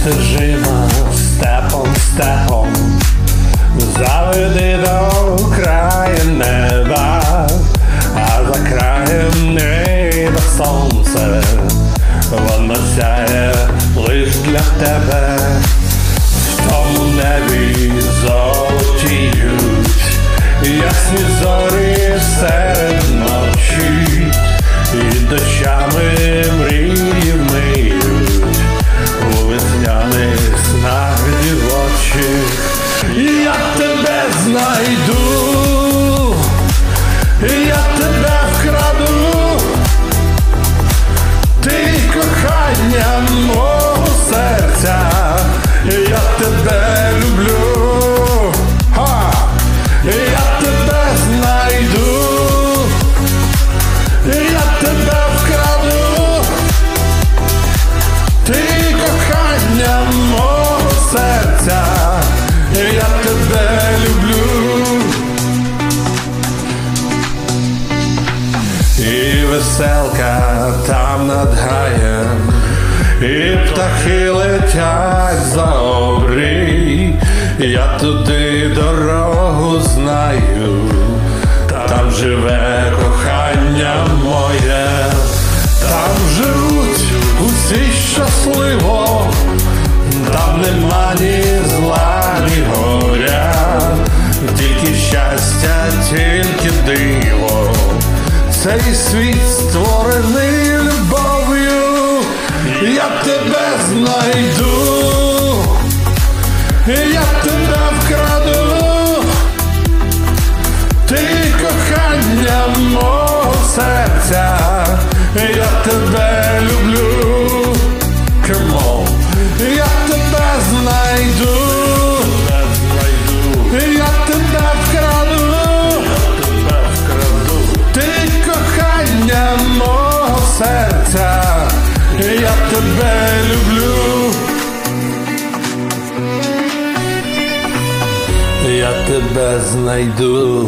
стежина степом, заведи до краю неба, а за краєм неба сонце, воно сяє лиш для тебе. В тому небі золотіють ясні зорі серед ночі, і дощами мрії вмиють у весняних снах дівочих. Я тебе знайду, я тебе вкраду, ти кохання мого серця, я тебе люблю, я тебе знайду, я тебе вкраду, ти кохання мого серця, я тебе люблю. І веселка там над гаєм, і птахи летять за обрій. Я туди дорогу знаю, там живе кохання моє, там живуть усі щасливо, там нема ні зла, ні горя, тільки щастя, тільки диво. Цей світ створений любов'ю. Я тебе знайду, я тебе вкраду, ти кохання мого серця, я тебе люблю. Come on. Я тебе знайду, я тебе вкраду, ти кохання мого серця, я тебе люблю. Я тебе знайду,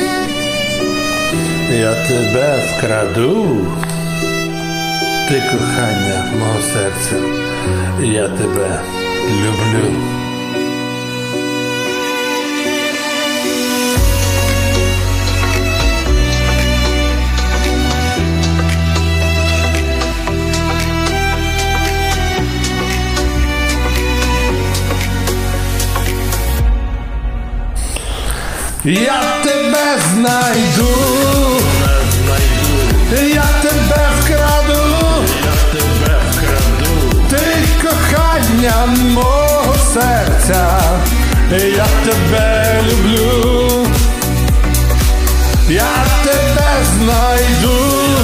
я тебе вкраду, ти кохання мого серця, я тебе люблю. Я тебе знайду, я тебе вкраду, ти кохання мого серця, я тебе люблю. Я тебе знайду,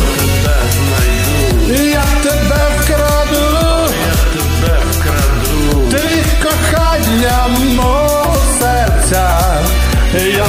я тебе вкраду, ти кохання мого серця, я